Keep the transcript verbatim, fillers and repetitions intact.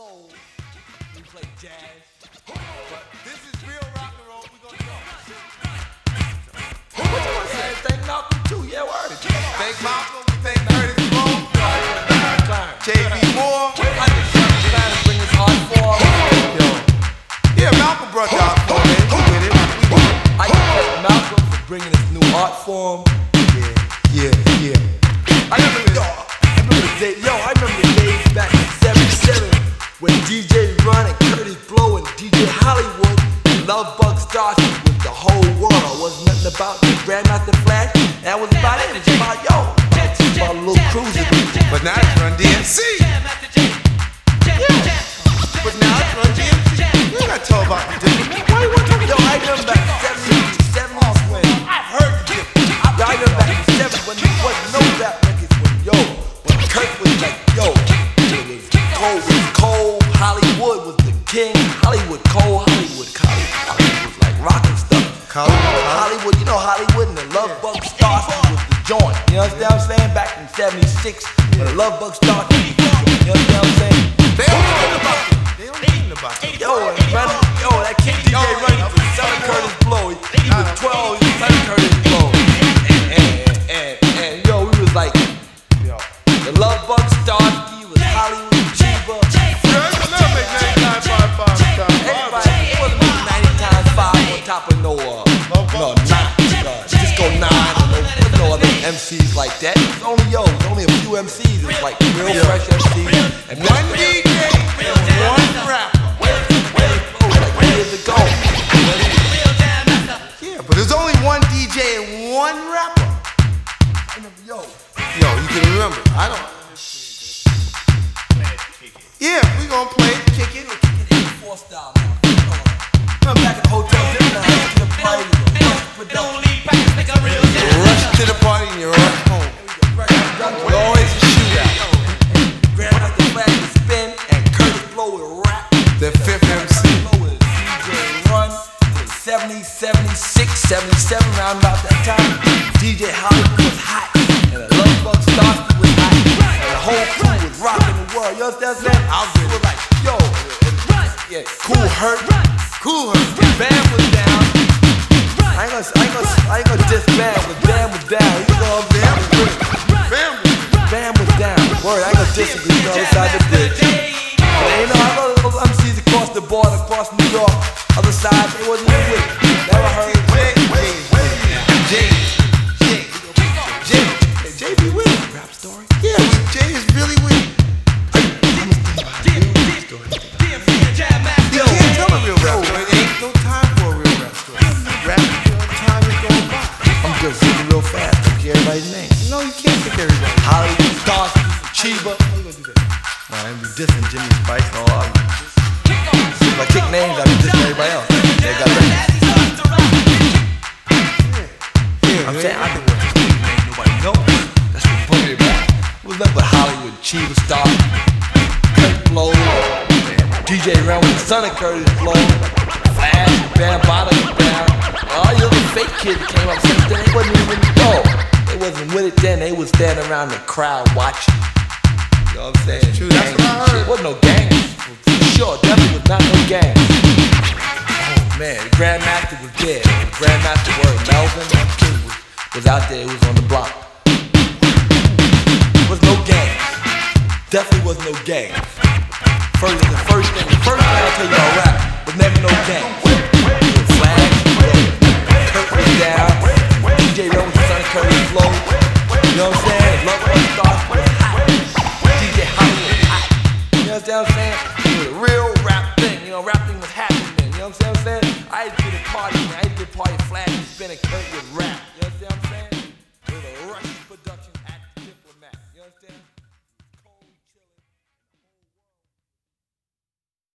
soul, we play jazz. But this is real rock and roll. We gonna go. What you want to say? Thank Malcolm too. Yeah, word. Thank Malcolm. Thank Curtis Blow. J B Moore. I just trying to bring this art form. Yo. Yeah, Malcolm brought the art form in. We did it. We did it. I just thank Malcolm for bringing this new art form. Yeah, yeah, yeah. I remember the, I remember the day, yo, I remember the days back in seventy-seven when D J Run and Curtis Blow and D J Hollywood and Love Bug started with the whole world. Wasn't nothing about the Grandmaster Flash. That was about it. It's about yo, it's about a little cruising. But now it's Run D M C. Yeah. But now it's Run D M C. You ain't gotta tell about the difference. Why you want to talk Yo, I remember back in seventy-seven when I heard the difference. Yo, I remember back in seventy when there wasn't no rap records. When yo, when Kurt was like yo, it was Cole was Cole, Hollywood was the king. Hollywood Cole, Hollywood, Hollywood, Hollywood was like rockin' stuff. Hollywood, Hollywood, you know Hollywood and the Love Bug started was the joint. You understand what I'm saying? Back in seventy-six when the Love Bug started was the joint. You understand what I'm saying? They don't know about it. They don't know about it. Yo, and run, yo, that kid D J Runny was selling Curtis Blow. He, he was twelve, he was selling Curtis Blow. And, and, and, and yo, we was like, Yo. the Love Bug Starsky was Hollywood Chiba. You heard the love make ninety-nine five five times. Everybody, it wasn't really ninety times five on top of no, uh, no, nine. Uh, just go nine. And no, there's no other M Cs like that. It was only, yo, it was only a few M Cs. It was like real fresh M Cs. And One D J and one rapper. like years ago. Yeah, but there's only one D J and one rapper. Yo. Yo, you can remember. I don't. Yeah, we gonna play it, kick it. eighty-four style now. Remember back at the hotel, dinner, I went to the party, Rush to the party and you rush home. We're always a shootout. Grandmaster Flash would spin and Curtis Blow would rap. The fifth M C. Blow with D J Run. It was seventy, seventy-six, seventy-seven, round about that time. D J Hollywood was hot. And the Love Bug Starsky was hot. And the whole crew was rocking the world. You understand what I'm saying? I was like, yo. Yeah, Cool Herc. Cool her. Bam was down. I ain't gonna, I ain't gonna, I ain't gonna diss Bam, but Bam was down. You know what I'm saying? Bam. Bam was down. Word, I ain't gonna disagree. You know, other side of the bridge. But you know, I know those M Cs across the border, across New York, other side, they wasn't even with it. Never heard of it. Jay. Jay. Jay. Jay be with it. Rap story? Yeah, Jay is really with it. You can't tell a real rap story. There ain't no time for a real rap story. Rap, time is going by. I'm just thinking real fast. I can't everybody's name. No, you can't pick everybody. Hollywood Starsky, Chiba. How you gonna do that? Nah, I ain't be dissing Jimmy Spice and all that. If I kick names, I be dissing everybody else. They got records. Yeah, I'm saying I think what this name ain't nobody knows. That's what put it back. It was nothing but Hollywood, Chiba Star, Kurt Blow, D J Run with the son of Curtis Blow, Flash, Bam Bada, Bam. All the other fake kids that came up since then, they wasn't even know. They wasn't with it then. They was standing around the crowd watching. You know what I'm saying? That's true. That's Gangs what I and shit. heard. Wasn't no gangs. For sure, definitely was not no gangs. Oh man, the Grandmaster was dead. The Grandmaster word Melvin, that kid was, was out there. He was on the block. Was no gangs. Definitely was no gangs. First, the first thing, the first thing I'll tell you about rap was never no gangs. Flash, Kurt was down. D J Run was the son of Curtis Blow. You know what I'm saying? Love Bug Starsky was hot. D J Hollywood was hot. You understand what I'm saying? It was a real rap thing. You know, rap thing was happening then. You know what I'm saying? I had to get a party, man. I had to get a party. Flash and spin and Kurt would rap.